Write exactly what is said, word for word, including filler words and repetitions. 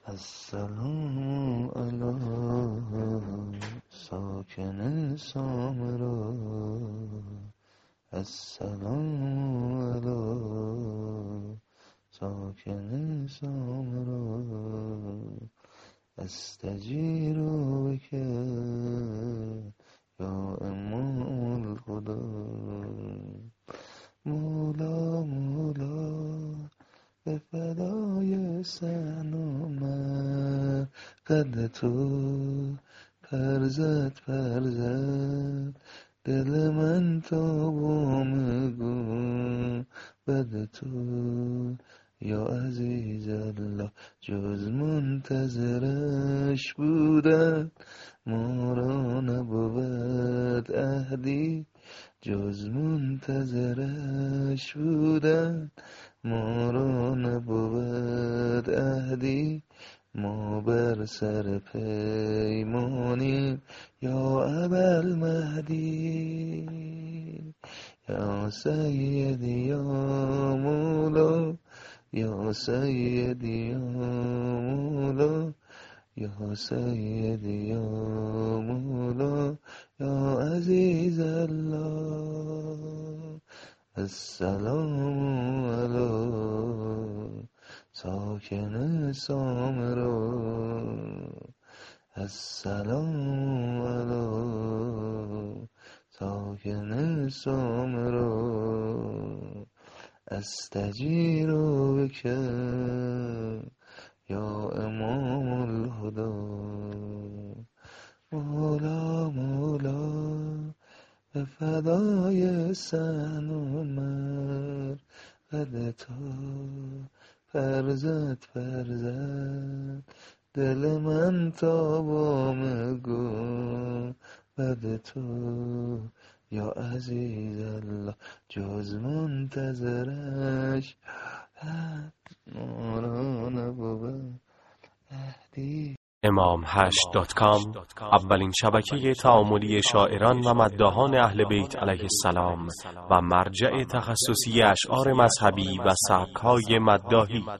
السلام علی ساکن سامرا، السلام علی ساکن سامرا، استجیر بک یا امام الخدا. مولا مولا به فدای سنم قد تو، پرزد پرزد دل من تا بامگو بد تو. یا عزیز الله جز منتظرش بودن ما را نبود عهدی، جز منتظرش بودن ما را نبود عهدی. ما بر سر پیمانیم یا ابوالمهدی، یا سیدی یا مولا، یا سیدی یا مولا، یا سیدی یا مولا، یا عزیز الله. السلام علی ساکن سامرا، السلام علی ساکن سامرا، استجیر بک یا امام الهدا. مولا مولا به فدای سنم قد تو، پرزد پرزد دل من تا بامگو بد تو. یا عزیز الله جز منتظرش ما را نبود عهدی. امام هشت دات کام اولین شبکه تعاملی شاعران و مداحان اهل بیت علیه السلام و مرجع تخصصی اشعار مذهبی و سبک‌های مداحی.